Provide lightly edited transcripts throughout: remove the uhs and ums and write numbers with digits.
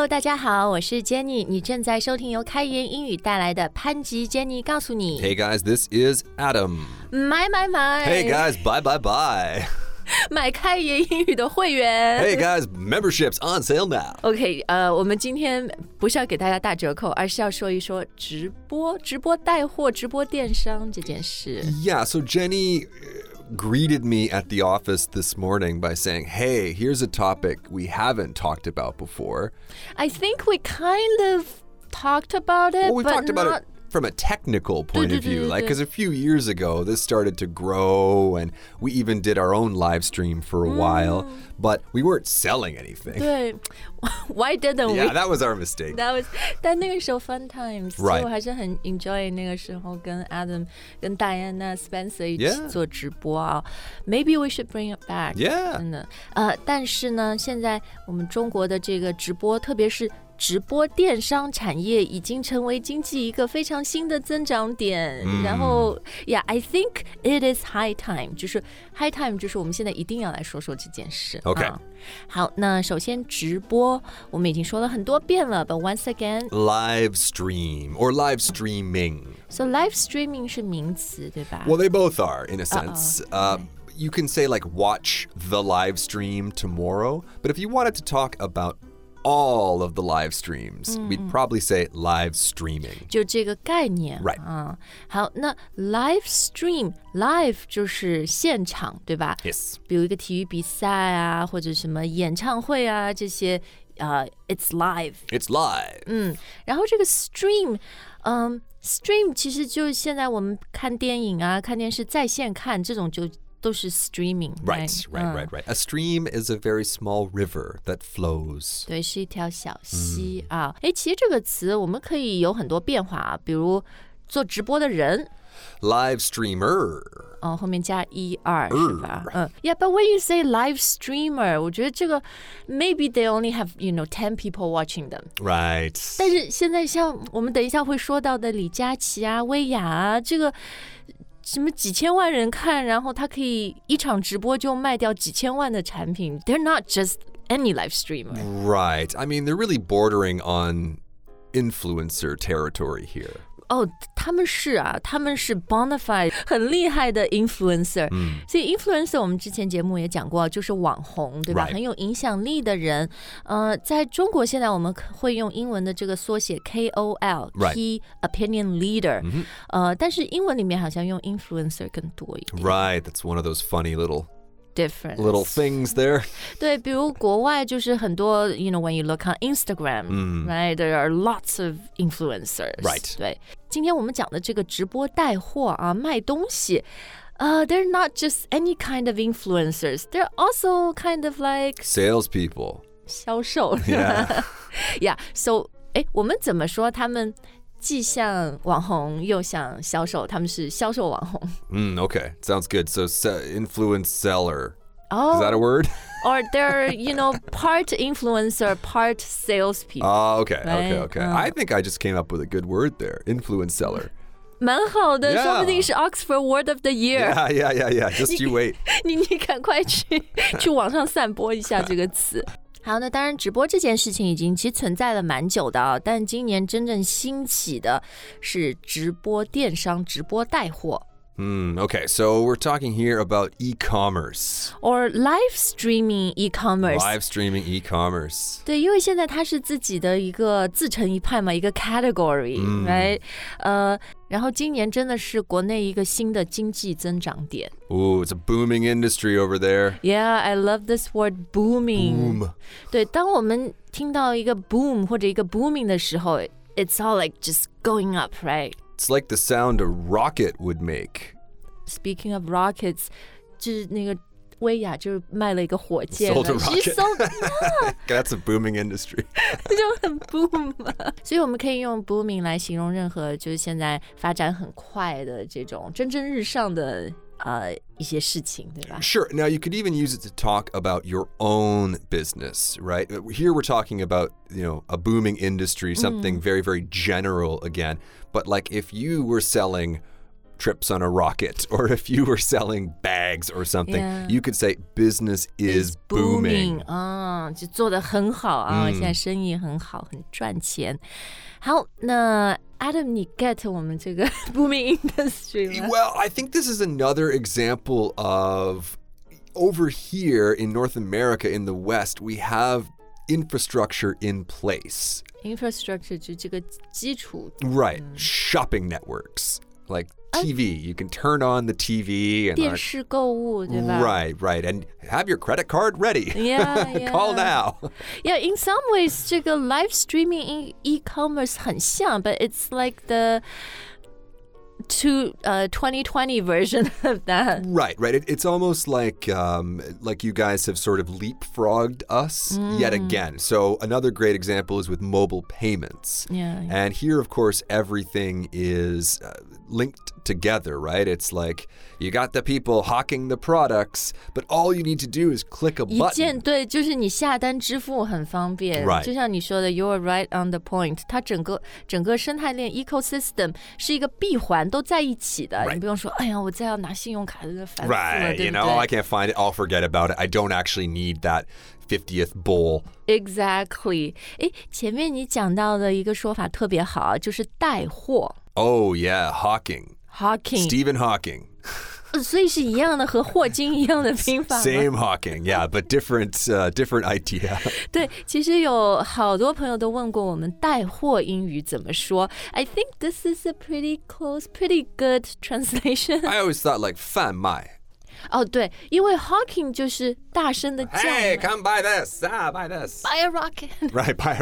Hello， 大家好，我是 Jenny， 你正在收听由开言英语带来的潘吉 Jenny 告诉你。 Hey guys, this is Adam. 买。 Hey guys, bye. 买开言英语的会员。 Hey guys, memberships on sale now. OK， 我们今天不是要给大家打折扣，而是要说一说直播带货、直播电商这件事。 Yeah, so Jenny greeted me at the office this morning by saying, hey, here's a topic we haven't talked about before. I think we kind of talked about it, Well, we but talked about not... it from a technical point of view, like because a few years ago this started to grow and we even did our own live stream for a while, but we weren't selling anything. 对 Why didn't we? Yeah, that was our mistake. 但那个时候 fun times， 所 Right. 以我还是很 enjoy 那个时候跟 Adam 跟 Diana、Spencer 一起 Yeah. 做直播啊。Maybe we should bring it back. Yeah. 真的，但是呢，现在我们中国的这个直播，特别是直播电商产业已经成为经济一个非常新的增长点。然后 ，Yeah, I think it is high time， 就是 high time， 就是我们现在一定要来说说这件事。 Okay. 好，那首先直播我们已经说了很多遍了 ，but once again, Live stream or live streaming. so live streaming 是名词，对吧？ Well, they both are in a sense. You can say like watch the live stream tomorrow, but if you wanted to talk about all of the live streams, we'd probably say live streaming. 就这个概念 Right. 好，那 live stream live 就是现场，对吧？ Yes. 比如一个体育比赛啊，或者什么演唱会啊，这些it's live。 It's live. 然后这个 stream， stream 其实就是现在我们看电影啊、看电视在线看这种就都是 streaming。 Right. A stream is a very small river that flows. 对，是一条小溪啊。其实这个词我们可以有很多变化啊，比如做直播的人。 Live streamer. 后面加er 是吧？Yeah, but when you say live streamer， 我觉得这个 maybe they only have 10 people watching them。 Right. 但是现在像我们等一下会说到的李佳琦啊、薇娅啊，这个什么几千万人看，然后他可以一场直播就卖掉几千万的产品。They're not just any live streamer。 Right. I mean, they're really bordering on influencer territory here. 他们是 bona fide 很厉害的 influencer。所以 influencer 我们之前节目也讲过，就是网红，对吧？ Right. 很有影响力的人。在中国现在我们会用英文的这个缩写 KOL， Right. Key Opinion Leader。但是英文里面好像用 influencer 更多一点。 Right. That's one of those funny little Different。 things there. 对，比如国外就是很多 when you look on Instagram， right, there are lots of influencers。 Right. 对，今天我们讲的这个直播带货啊，卖东西。They're not just any kind of influencers. They're also kind of like Salespeople. 销售。 Yeah. Yeah. So， 我们怎么说他们既像网红又像销售？他们是销售网红。 Okay. Sounds good. So influence seller. Is that a word? Or they're, part influencer, part salespeople. Okay. Right. I think I just came up with a good word there. Influence seller. 蛮好的， Yeah. 说不定是 Oxford Word of the Year。 Yeah. Just you wait. 你赶快去网上散播一下这个词。好，那当然，直播这件事情已经其实存在了蛮久的啊，但今年真正兴起的是直播电商、直播带货。 Okay, so we're talking here about e-commerce. Or live streaming e-commerce. Live streaming e-commerce. 对，因为现在它是自己的一个自成一派嘛，一个 category， right？ 然后今年真的是国内一个新的经济增长点。 Ooh, it's a booming industry over there. Yeah, I love this word booming. Boom. 对，当我们听到一个 boom 或者一个 booming 的时候 it's all like just going up, right? It's like the sound a rocket would make. Speaking of rockets, 就是那个薇娅就卖了一个火箭 Sold a 了 rocket. She sold That's a booming industry. 就很 boom 嘛。所以我们可以用 booming 来形容任何就是现在发展很快的这种蒸蒸日上的一些事情，对吧？ Sure. Now, you could even use it to talk about your own business, right? Here we're talking about, a booming industry, something very, very general again. But like if you were selling trips on a rocket, or if you were selling bags or something, you could say business is booming. 就做得很好啊，现在生意很好，很赚钱。好，那 Adam 你 get 我们这个 booming industry 吗？ Well, I think this is another example of over here in North America, in the West, we have infrastructure in place. Infrastructure 就这个基础。 Right. Shopping networks. Like TV. You can turn on the TV. 电视购物，对吧？ Right. And have your credit card ready. Yeah. Call now. Yeah, in some ways, 这个 live streaming in e-commerce 很像 but it's like the 2020 version of that. Right. It's almost like you guys have sort of leapfrogged us yet again. So another great example is with mobile payments. Yeah. And here, of course, everything is linked together, right? It's like you got the people hawking the products, but all you need to do is click a 一 button. 键对，就是你下单支付很方便。 Right. 就像你说的 ，You're right on the point。它整个生态链 ecosystem 是一个闭环，都在一起的。 Right. 你不用说，哎呀，我再要拿信用卡，这个烦死了， Right. 对不对 I can't find it. I'll forget about it. I don't actually need that 50th bowl. Exactly。哎，前面你讲到的一个说法特别好，就是带货。 Oh, yeah. Hawking. Stephen Hawking. 所以是一样的，和霍金一样的拼法吗？ Same Hawking, yeah, but different idea. 对，其实有好多朋友都问过我们带货英语怎么说。I think this is a pretty good translation. I always thought like 贩卖. 哦，对，因为 hawking 就是大声的叫。 Hey, come buy this. Buy this. Buy a rocket. Right, buy a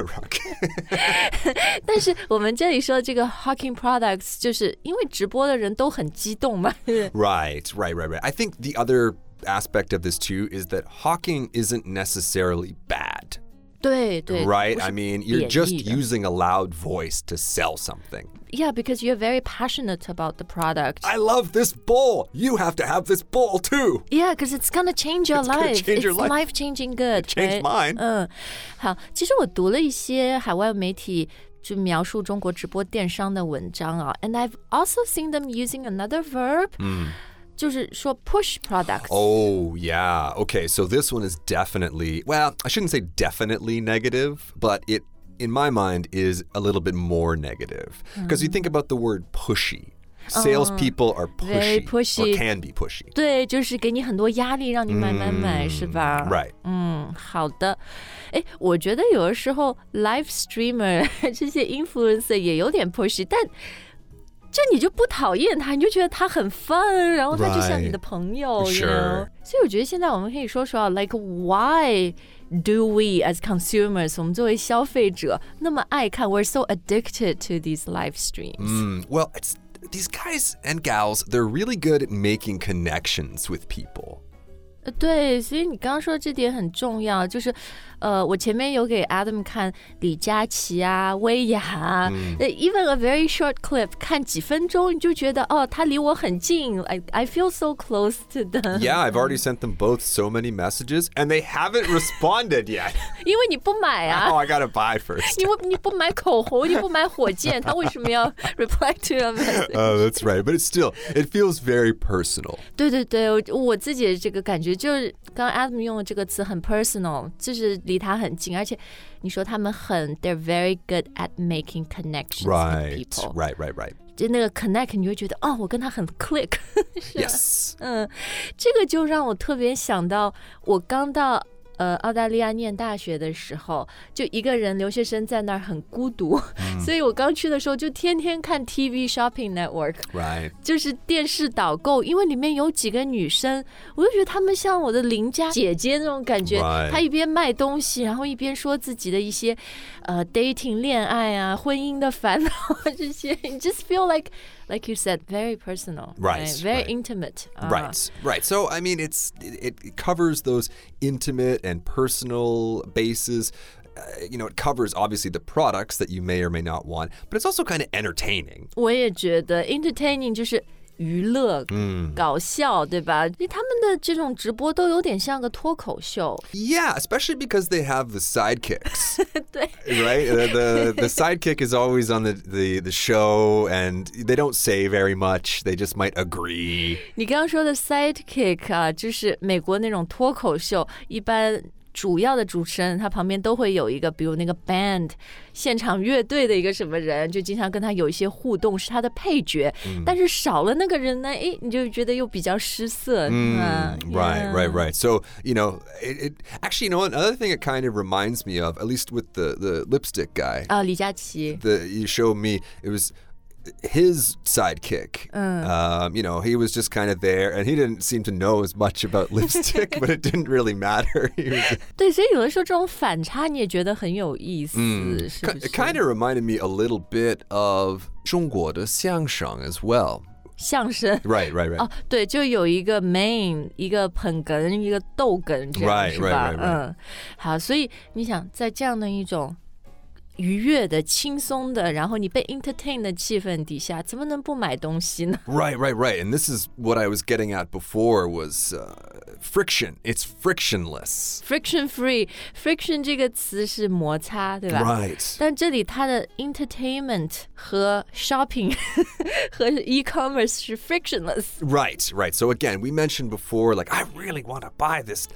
rocket. 但是我们这里说这个 hawking products 就是因为直播的人都很激动嘛。 Right. I think the other aspect of this too is that hawking isn't necessarily bad. 对 Right? I mean, you're just 贬义的 using a loud voice to sell something. Yeah, because you're very passionate about the product. I love this bowl. You have to have this bowl too. Yeah, because it's gonna change your It's gonna life. change your It's life. life-changing good. Changed right? mine. 好，其实我读了一些海外媒体就描述中国直播电商的文章啊 and I've also seen them using another verb. 就是说 push products. Oh, yeah. Okay, so this one is definitely, well, I shouldn't say definitely negative, but it, in my mind, is a little bit more negative. Because you think about the word pushy. Salespeople are Very pushy, pushy. or can be pushy. 对，就是给你很多压力，让你买，是吧？ Right. 好的。哎，我觉得有的时候 live streamer 这些 influencer 也有点 pushy， 但就你就不讨厌他，你就觉得他很 fun， 然后他就像你的朋友 Right. you know? 所以我觉得现在我们可以说说 like why do we as consumers 我们作为消费者那么爱看 we're so addicted to these live streams. Well, it's these guys and gals, they're really good at making connections with people. 对，所以你刚刚说这点很重要，就是我前面有给 Adam 看李佳琦啊、薇娅啊，even a very short clip， 看几分钟你就觉得哦，他离我很近 ，I feel so close to them. Yeah, I've already sent them both so many messages, and they haven't responded yet. 因为你不买啊。 Oh, I gotta buy first. 你不买口红，你不买火箭，他为什么要 reply to your message? Oh, that's right. But it's still, it feels very personal. 对，我自己的这个感觉就是刚刚 Adam 用的这个词很 personal， 就是离他很近，而且你说他们they're very good at making connections with people. Right. 就那个 connect 你会觉得哦，我跟他很 click Yes. 这个就让我特别想到我刚到澳大利亚念大学的时候，就一个人留学生在那儿很孤独，所以我刚去的时候就天天看 TV Shopping Network， Right. 就是电视导购，因为里面有几个女生，我就觉得她们像我的邻家姐姐那种感觉。 Right. 她一边卖东西，然后一边说自己的一些dating 恋爱啊、婚姻的烦恼这些。You just feel like you said, very personal, Right, very right. intimate. Right. So, I mean, it covers those intimate and personal bases. It covers obviously the products that you may or may not want, but it's also kind of entertaining. 我也觉得 entertaining 就是娱乐、搞笑，对吧？他们的这种直播都有点像个脱口秀。 Yeah, especially because they have the sidekicks. 对 Right? The sidekick is always on the show, and they don't say very much. They just might agree. 你刚刚说的 sidekick 啊，就是美国那种脱口秀，一般主要的主持人他旁边都会有一个，比如那个 band 现场乐队的一个什么人，就经常跟他有一些互动，是他的配角。但是少了那个人呢，哎，你就觉得又比较失色。 Right. So, it actually, another thing it kind of reminds me of, at least with the lipstick guy. 李佳琦。 You showed me, it was his sidekick. He was just kind of there, and he didn't seem to know as much about lipstick, but it didn't really matter. 对，所以有的时候这种反差你也觉得很有意思，是不是？ It kind of reminded me a little bit of 中国的相声 as well. 相声 Right. 哦，对，就有一个 main， 一个捧哏，一个逗哏，这样是吧？ Right. 好，所以你想在这样的一种愉悦的、轻松的，然后你被 entertain 的气氛底下，怎么能不买东西呢？ Right. And this is what I was getting at before was friction. It's frictionless. Friction free. Friction 这个词是摩擦，对吧？ Right. 但这里它的 entertainment 和 shopping 和 e-commerce 是 frictionless. Right. So again, we mentioned before, like, I really want to buy this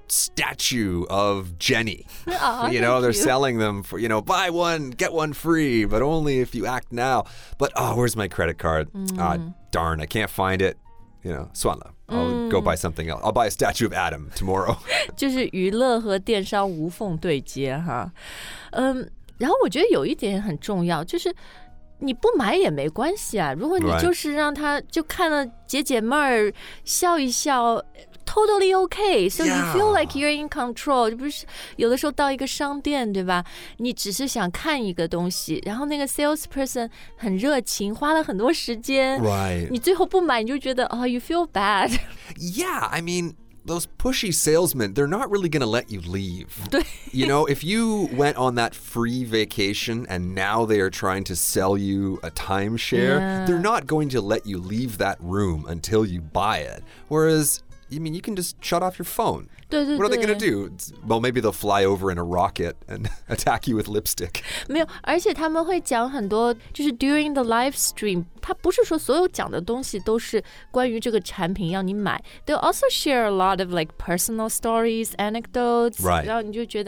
statue of Jenny. They're selling them for, buy one, get one free, but only if you act now. But, where's my credit card? Darn, I can't find it. 算了. I'll go buy something else. I'll buy a statue of Adam tomorrow. 就是娱乐和电商无缝对接哈。然后我觉得有一点很重要，就是你不买也没关系啊。如果你就是让他就看了解闷儿，笑一笑。Totally okay, so you feel like you're in control. 就不是有的时候到一个商店，对吧？你只是想看一个东西，然后那个 salesperson 很热情，花了很多时间。 Right. 你最后不买，你就觉得you feel bad. Yeah, I mean, those pushy salesmen, they're not really going to let you leave. 对 if you went on that free vacation and now they are trying to sell you a timeshare, they're not going to let you leave that room until you buy it. Whereas you can just shut off your phone. 对 What are they going to do? Well, maybe they'll fly over in a rocket and attack you with lipstick. 没有，而且他们会讲很多，就是 during the live stream， 他不是说所有讲的东西都是关于这个产品要你买。They'll also share a lot of like personal stories, anecdotes. Right. 然后你就觉得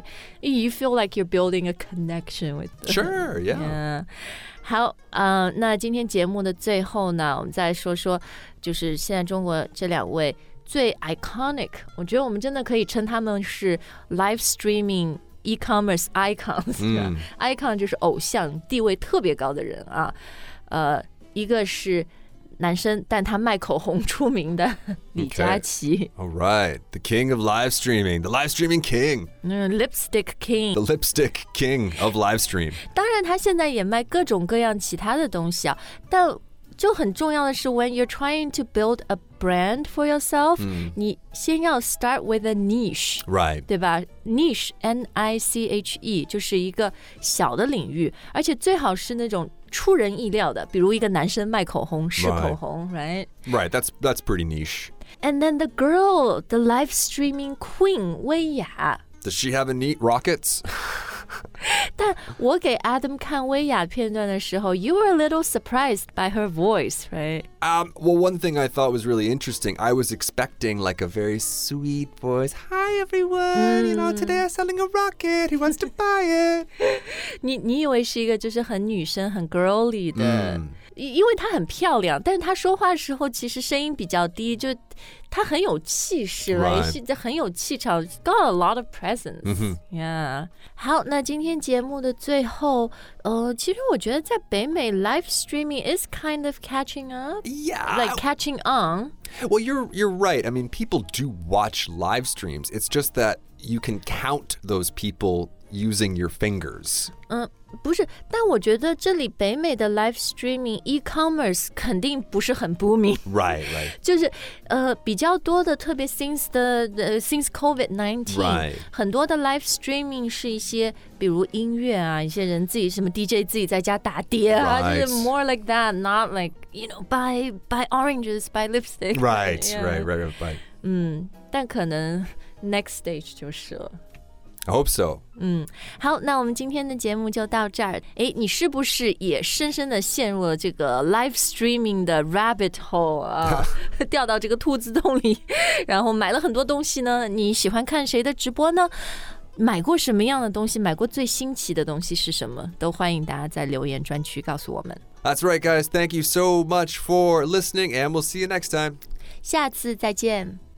you feel like you're building a connection with them. Sure, yeah. 好，那今天节目的最后呢，我们再说说，就是现在中国这两位最 iconic， 我觉得我们真的可以称他们是 live streaming e-commerce icons。icon 就是偶像，地位特别高的人啊。一个是男生，但他卖口红出名的李佳琦。 All right, the king of live streaming, the live streaming king. Lipstick king. The lipstick king of live stream. 当然，他现在也卖各种各样其他的东西啊，但就很重要的是 when you're trying to build a brand for yourself，你先要 start with a niche， Right. 对吧？ Niche, N-I-C-H-E， 就是一个小的领域，而且最好是那种出人意料的，比如一个男生卖口红，试口红 right? Right, that's pretty niche. And then the girl, the live streaming queen, 薇娅。 Does she have a neat rockets? 但我给 Adam 看薇娅片段的时候 you were a little surprised by her voice, right? Well, one thing I thought was really interesting, I was expecting like a very sweet voice. Hi, everyone. Today I'm selling a rocket. Who wants to buy it? 你以为是一个就是很女生很 girly 的因为她很漂亮，但是她说话的时候其实声音比较低，就她很有气势了，是很有气场 got a lot of presence. Yeah. 好，那今天节目的最后其实我觉得在北美 live streaming is kind of catching up. Yeah. Like catching on. Well, you're right. I mean, people do watch live streams. It's just that you can count those people using your fingers. 不是，但我觉得这里北美的 live streaming e-commerce 肯定不是很 booming， right. 就是比较多的，特别 since COVID-19， right. 很多的 live streaming 是一些比如音乐啊，一些人自己什么 DJ 自己在家打碟啊， right. 就是 more like that, not like buy oranges, buy lipstick. Right. 但可能 next stage 就是了。 I hope so. 好，那我们今天的节目就到这儿。你是不是也深深的陷入了这个 live streaming 的 rabbit hole 啊？掉到这个兔子洞里，然后买了很多东西呢？你喜欢看谁的直播呢？买过什么样的东西？买过最新奇的东西是什么？都欢迎大家在留言专区告诉我们。 That's right, guys. Thank you so much for listening, and we'll see you next time. 下次再见。